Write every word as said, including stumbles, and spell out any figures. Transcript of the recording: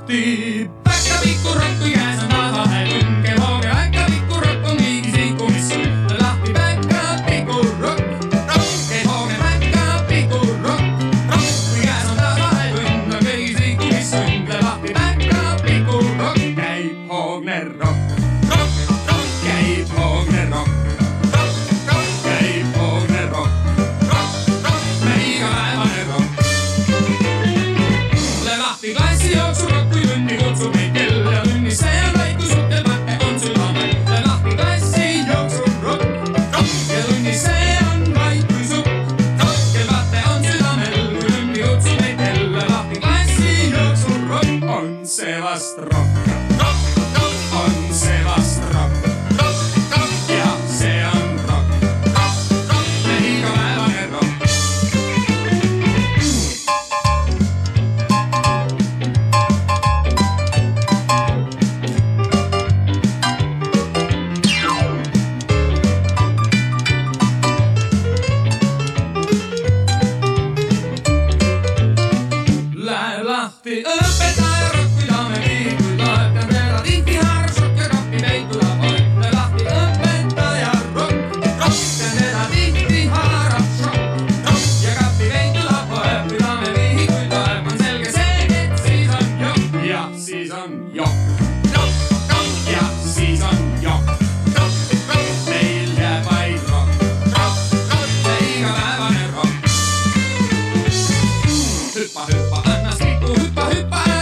lahti. Päkapikku rokku käes on tasahelun, kel hooge päkapikku rokk on kõigis liikumissul. Lahti päkapikku rokk, rokk, kel hooge päkapikku rokk, rokk. Kui käes on tasahelun, on kõigis liikumissul. Lahti päkapikku rokk, käib hoogne rokk, rokk, rokk, käib hoogne rokk. Klassi jooksul rokk, kui tunni kutsub meid kell ja tunnis see on vaikus uhkel pähe on südamel. Lahti klassi jooksul rokk, rokk ja tunnis see on vaikus uhkel pähe on südamel. Kui tunni kutsub meid kell ja lahti klassi jooksul rokk, on see vast rokk, rokk, rokk, on see vast rokk, rokk, rokk ja see on rokk, rokk, rokk, me igapäevane rokk. Lahti õpetaja rokk, kui ta me viikul loeb ja teda tihti haaras rokk ja kappi peitu labab. Lahti õpetaja rokk, rokk ja teda tihti haaras rokk, rokk ja kappi peitu labab. Kui ta me viikul loeb, on selge see, et siis on jokk ja siis on jokk, rokk, rokk ja siis on jokk, rokk, rokk, meil jääb vaid rokk, rokk, rokk, me igapäevane rokk. Hüppa, hüppa, anna skikku, hüppa, hüppa.